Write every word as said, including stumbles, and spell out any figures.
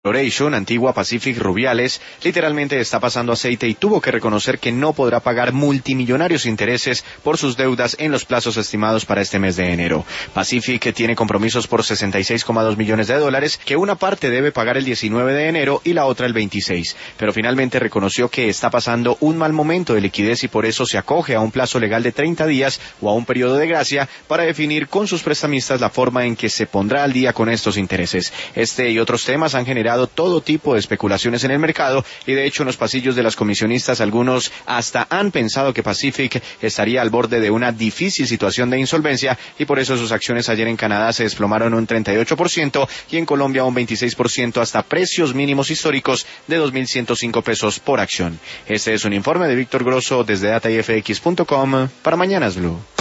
Corporation, antigua Pacific Rubiales, literalmente está pasando aceite y tuvo que reconocer que no podrá pagar multimillonarios intereses por sus deudas en los plazos estimados para este mes de enero. Pacific tiene compromisos por sesenta y seis coma dos millones de dólares, que una parte debe pagar el diecinueve de enero y la otra el veintiséis, pero finalmente reconoció que está pasando un mal momento de liquidez y por eso se acoge a un plazo legal de treinta días o a un periodo de gracia para definir con sus prestamistas la forma en que se pondrá al día con estos intereses. Este y otros temas han generado todo tipo de especulaciones en el mercado y de hecho en los pasillos de las comisionistas algunos hasta han pensado que Pacific estaría al borde de una difícil situación de insolvencia y por eso sus acciones ayer en Canadá se desplomaron un treinta y ocho por ciento y en Colombia un veintiséis por ciento hasta precios mínimos históricos de dos mil ciento cinco pesos por acción. Este es un informe de Víctor Grosso desde data y f x punto com para Mañanas Blue.